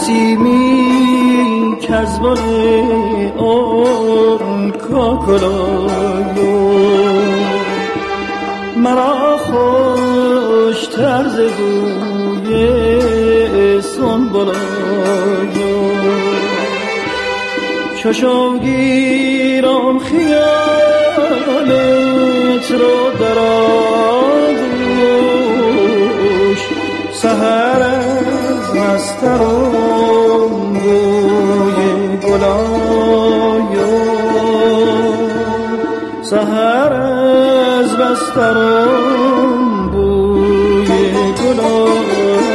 نسیمی که از بر آن کاکلایو مرا خوشتر ز بوی سنبلایو چشم گیرم خیالت رو در آغوش سحر از نسترم بوی گلایو سحر از بسترم بوی گلایو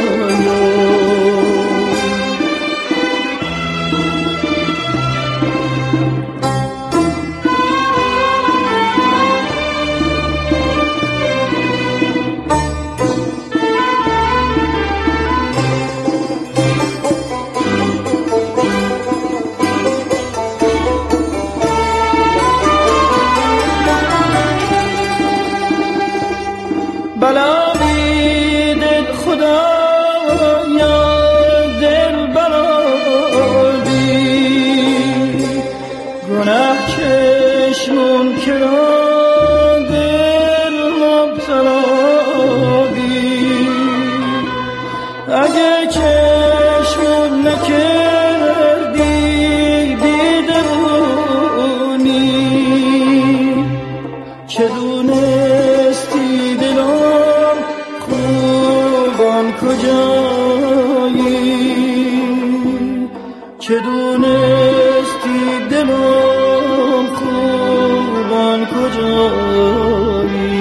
چه دونستی دلم خوبان کجایی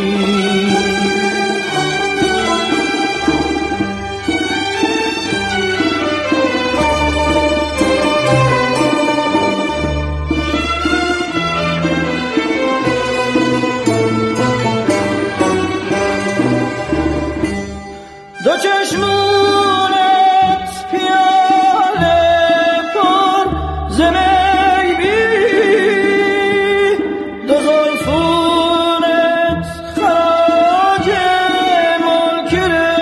دو چشمونت پیاله پر زمی بی دو زلفونت خراج ملک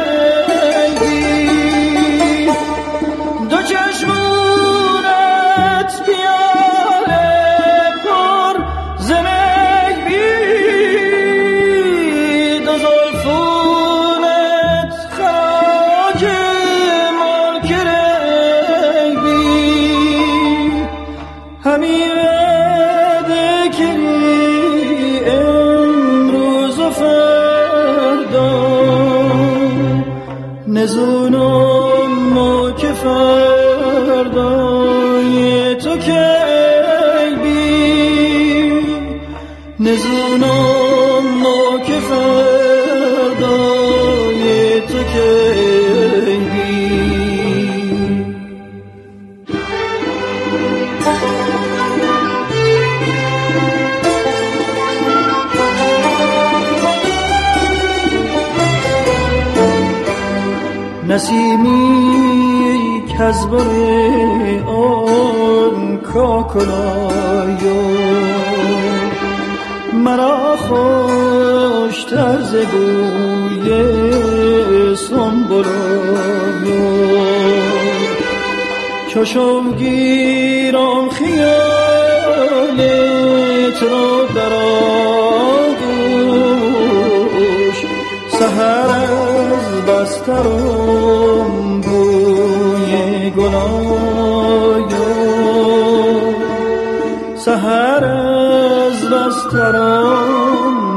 ریگی دو چشمونت پیاله پر زمی بی دو زلفونت خراج ملک ریگی همی وعده کردی امروز و فردا نزونم و که فردای تو کی بی نزونم و که فردای تو کی بی نسیمی که از بر آن کاکلایو مرا خوشتر ز بوی سنبلایو چشم گیرم خیالت رو در آغوش سحر از بسترم بوی گلایو سحر از بسترم